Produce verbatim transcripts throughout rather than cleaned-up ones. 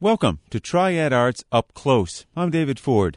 Welcome to Triad Arts Up Close. I'm David Ford.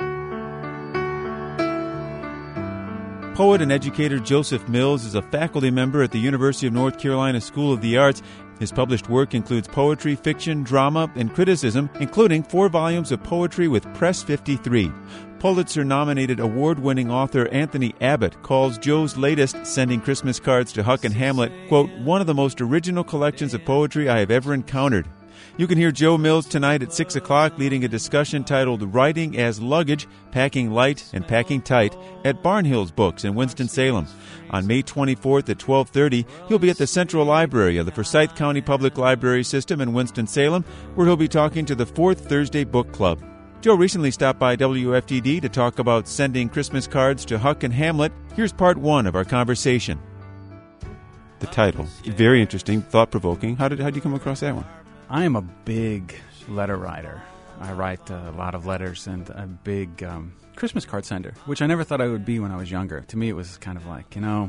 Poet and educator Joseph Mills is a faculty member at the University of North Carolina School of the Arts. His published work includes poetry, fiction, drama, and criticism, including four volumes of poetry with Press fifty-three. Pulitzer-nominated award-winning author Anthony Abbott calls Joe's latest, Sending Christmas Cards to Huck and Hamlet, quote, one of the most original collections of poetry I have ever encountered. You can hear Joe Mills tonight at six o'clock leading a discussion titled Writing as Luggage, Packing Light and Packing Tight at Barnhill's Books in Winston-Salem. On May twenty-fourth at twelve thirty, he'll be at the Central Library of the Forsyth County Public Library System in Winston-Salem, where he'll be talking to the Fourth Thursday Book Club. Joe recently stopped by W F D D to talk about sending Christmas cards to Huck and Hamlet. Here's part one of our conversation. The title, very interesting, thought-provoking. How did, how did you come across that one? I am a big letter writer. I write a lot of letters and a big um, Christmas card sender, which I never thought I would be when I was younger. To me, it was kind of like, you know,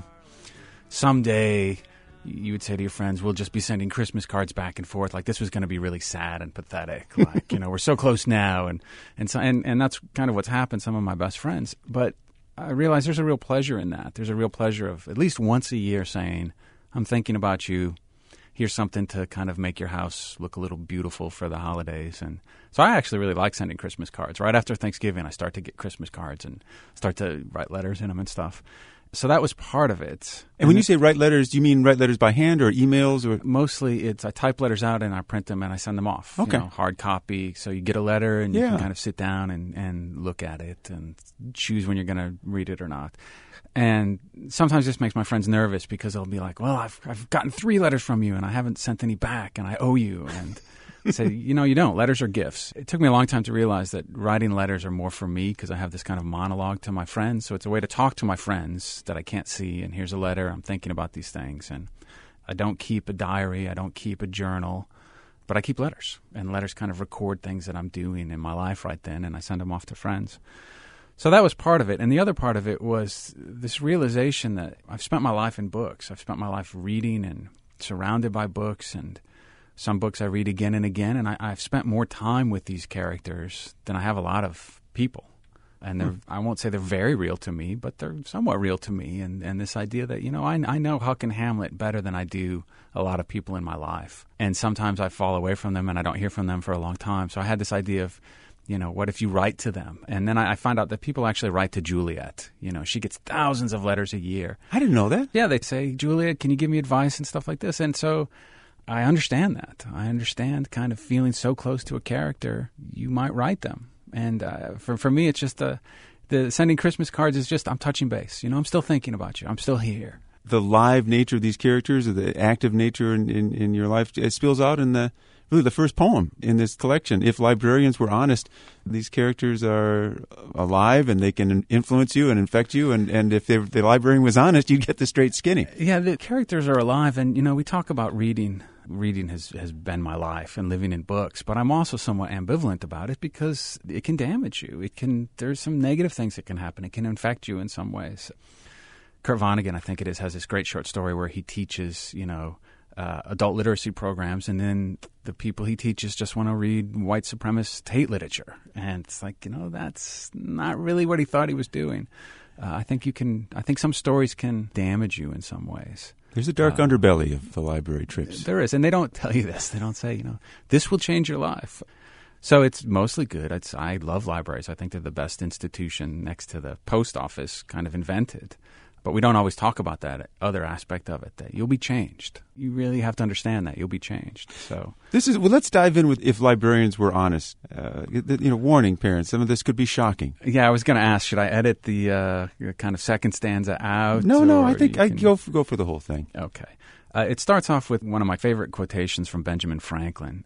someday you would say to your friends, we'll just be sending Christmas cards back and forth. Like this was going to be really sad and pathetic. Like, you know, we're so close now. And, and, so, and, and that's kind of what's happened, some of my best friends. But I realize there's a real pleasure in that. There's a real pleasure of at least once a year saying, I'm thinking about you. Here's something to kind of make your house look a little beautiful for the holidays. And so I actually really like sending Christmas cards. Right after Thanksgiving, I start to get Christmas cards and start to write letters in them and stuff. So that was part of it. And, and when you say write letters, do you mean write letters by hand or emails? Or mostly it's I type letters out and I print them and I send them off. Okay. You know, hard copy. So you get a letter and you yeah. can kind of sit down and, and look at it and choose when you're going to read it or not. And sometimes this makes my friends nervous because they'll be like, well, I've I've gotten three letters from you and I haven't sent any back and I owe you. And I say, you know, you don't. Letters are gifts. It took me a long time to realize that writing letters are more for me because I have this kind of monologue to my friends. So it's a way to talk to my friends that I can't see. And here's a letter. I'm thinking about these things. And I don't keep a diary. I don't keep a journal. But I keep letters. And letters kind of record things that I'm doing in my life right then. And I send them off to friends. So that was part of it. And the other part of it was this realization that I've spent my life in books. I've spent my life reading and surrounded by books, and some books I read again and again. And I, I've spent more time with these characters than I have a lot of people. And they're, I won't say they're very real to me, but they're somewhat real to me. And, and this idea that, you know, I, I know Huck and Hamlet better than I do a lot of people in my life. And sometimes I fall away from them and I don't hear from them for a long time. So I had this idea of, you know, what if you write to them? And then I, I find out that people actually write to Juliet. You know, she gets thousands of letters a year. I didn't know that. Yeah, they say, Juliet, can you give me advice and stuff like this? And so I understand that. I understand kind of feeling so close to a character, you might write them. And uh, for for me, it's just uh, the sending Christmas cards is just I'm touching base. You know, I'm still thinking about you. I'm still here. The live nature of these characters, or the active nature in, in, in your life, it spills out in the really the first poem in this collection. If librarians were honest, these characters are alive and they can influence you and infect you. And, and if they, the librarian was honest, you'd get the straight skinny. Yeah, the characters are alive. And, you know, we talk about reading. Reading has, has been my life and living in books. But I'm also somewhat ambivalent about it because it can damage you. It can. There's some negative things that can happen. It can infect you in some ways. Kurt Vonnegut, I think it is, has this great short story where he teaches, you know, Uh, adult literacy programs, and then the people he teaches just want to read white supremacist hate literature. And it's like, you know, that's not really what he thought he was doing. Uh, I think you can, I think some stories can damage you in some ways. There's a dark uh, underbelly of the library trips. There is, and they don't tell you this. They don't say, you know, this will change your life. So it's mostly good. It's, I love libraries. I think they're the best institution next to the post office kind of invented. But we don't always talk about that other aspect of it, that you'll be changed. You really have to understand that. You'll be changed. So this is well. Let's dive in with if librarians were honest. Uh, you know, warning parents, some of this could be shocking. Yeah, I was going to ask, should I edit the uh, kind of second stanza out? No, no, I think I can... go for, go for the whole thing. Okay. Uh, it starts off with one of my favorite quotations from Benjamin Franklin,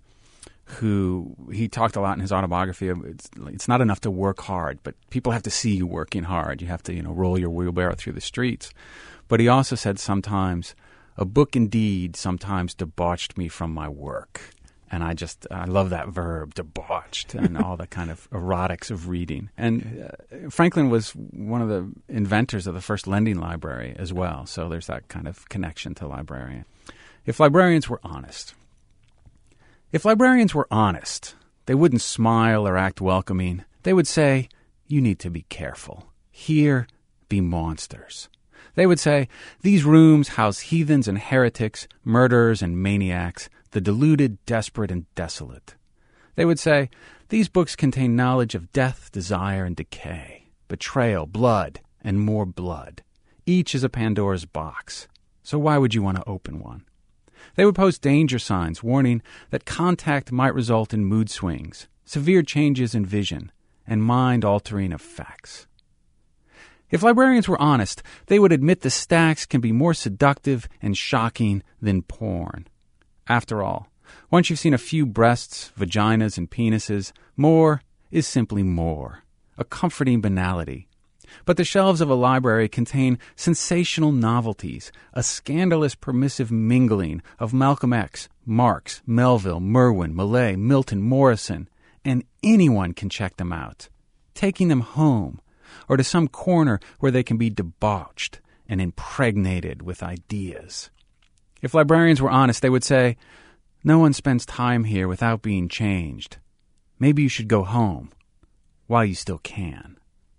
who he talked a lot in his autobiography. It's, it's not enough to work hard, but people have to see you working hard. You have to, you know, roll your wheelbarrow through the streets. But he also said sometimes, a book indeed sometimes debauched me from my work. And I just, I love that verb, debauched, and all the kind of erotics of reading. And uh, Franklin was one of the inventors of the first lending library as well. So there's that kind of connection to librarian. If librarians were honest, If librarians were honest, They wouldn't smile or act welcoming. They would say, "You need to be careful. Here be monsters." They would say, "These rooms house heathens and heretics, murderers and maniacs, the deluded, desperate, and desolate." They would say, "These books contain knowledge of death, desire, and decay, betrayal, blood, and more blood. Each is a Pandora's box. So why would you want to open one?" They would post danger signs warning that contact might result in mood swings, severe changes in vision, and mind-altering effects. If librarians were honest, they would admit the stacks can be more seductive and shocking than porn. After all, once you've seen a few breasts, vaginas, and penises, more is simply more, a comforting banality. But the shelves of a library contain sensational novelties, a scandalous permissive mingling of Malcolm X, Marx, Melville, Merwin, Millay, Milton, Morrison, and anyone can check them out, taking them home, or to some corner where they can be debauched and impregnated with ideas. If librarians were honest, they would say, "No one spends time here without being changed. Maybe you should go home while you still can."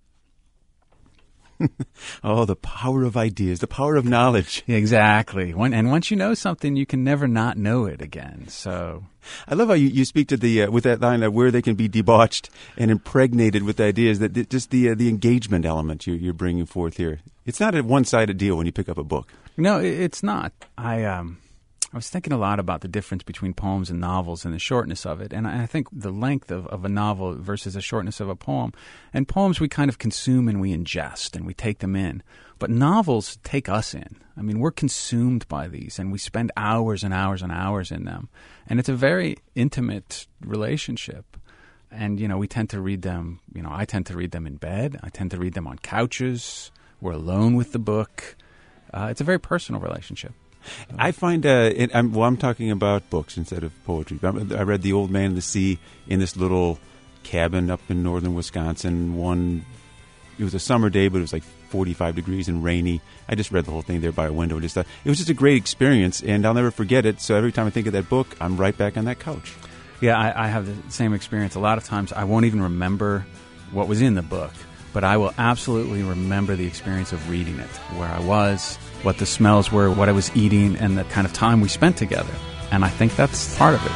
Oh, the power of ideas, the power of knowledge. Exactly. When, and once you know something, you can never not know it again. So I love how you, you speak to the uh, with that line of where they can be debauched and impregnated with ideas. That, that just the uh, the engagement element you, you're bringing forth here. It's not a one-sided deal when you pick up a book. No, it, it's not. I um. I was thinking a lot about the difference between poems and novels and the shortness of it. And I think the length of, of a novel versus the shortness of a poem. And poems we kind of consume and we ingest and we take them in. But novels take us in. I mean, we're consumed by these and we spend hours and hours and hours in them. And it's a very intimate relationship. And, you know, we tend to read them, you know, I tend to read them in bed. I tend to read them on couches. We're alone with the book. Uh, it's a very personal relationship. I find, uh, it, I'm, well, I'm talking about books instead of poetry. I read The Old Man and the Sea in this little cabin up in northern Wisconsin. One, it was a summer day, but it was like forty-five degrees and rainy. I just read the whole thing there by a window. Just thought, it was just a great experience, and I'll never forget it. So every time I think of that book, I'm right back on that couch. Yeah, I, I have the same experience. A lot of times I won't even remember what was in the book, but I will absolutely remember the experience of reading it, where I was, what the smells were, what I was eating, and the kind of time we spent together. And I think that's part of it.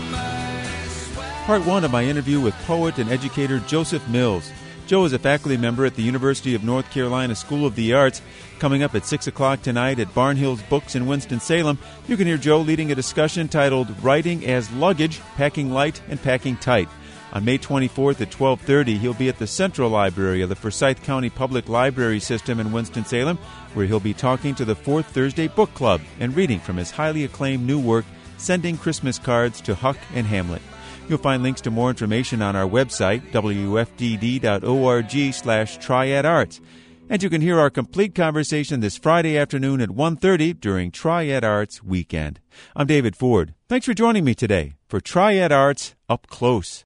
Part one of my interview with poet and educator Joseph Mills. Joe is a faculty member at the University of North Carolina School of the Arts. Coming up at six o'clock tonight at Barnhills Books in Winston-Salem, you can hear Joe leading a discussion titled Writing as Luggage, Packing Light and Packing Tight. On May twenty-fourth at twelve thirty, he'll be at the Central Library of the Forsyth County Public Library System in Winston-Salem, where he'll be talking to the Fourth Thursday Book Club and reading from his highly acclaimed new work, Sending Christmas Cards to Huck and Hamlet. You'll find links to more information on our website, w f d d dot org slash triad arts. And you can hear our complete conversation this Friday afternoon at one thirty during Triad Arts Weekend. I'm David Ford. Thanks for joining me today for Triad Arts Up Close.